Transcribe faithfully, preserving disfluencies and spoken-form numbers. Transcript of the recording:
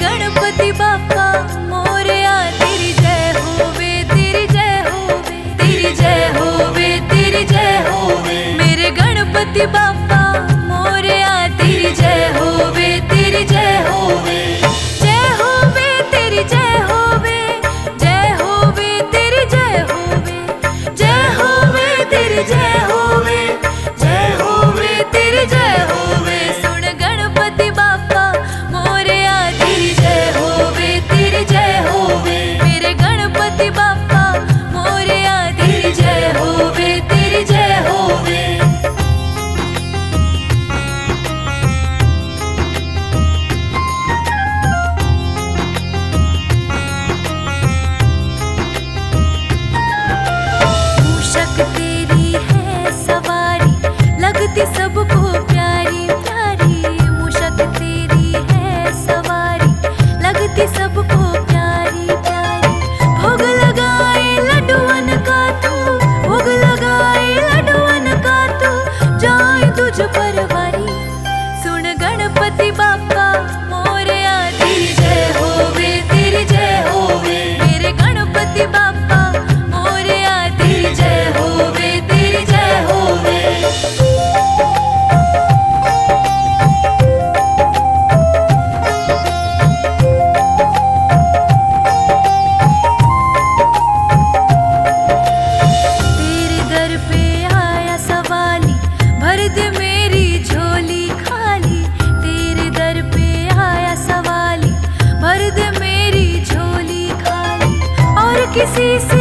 गणपति बाप्पा मोरया तेरी जय होवे, तेरी जय होवे, तेरी जय होवे, तेरी जय होवे। मेरे गणपति बाप्पा मोरया तेरी जय होवे, तेरी जय होवे। जय होवे तेरी जय होवे, जय होवे तेरी जय होवे, जय होवे तेरी जय होवे, जय होवे तेरी जय होवे। सुन गणपति बाप्पा मोरया तेरी जय होवे, तेरी जय होवे। मेरे गणपति बाप्पा मोरया तेरी जय होवे, तेरी जय होवे। तेरी है सवारी लगती सबको प्यारी प्यारी, मूषक तेरी है सवारी लगती सबको प्यारी प्यारी। भोग लगाए लड्डुअन का तू, भोग लगाए लड्डुअन का तू, जाए तुझ परवारी। सुन गणपति बाप्पा मोरया तेरी जय होवे, तेरी जय होवे। मेरे गणपति बाप्पा मोरया तेरी जय होवे, तेरी जय होवे। तेरे दर पे आया सवाली, भर दे मेरी झोली खाली। तेरे दर पे आया सवाली, भर दे मेरी झोली खाली। और किसी से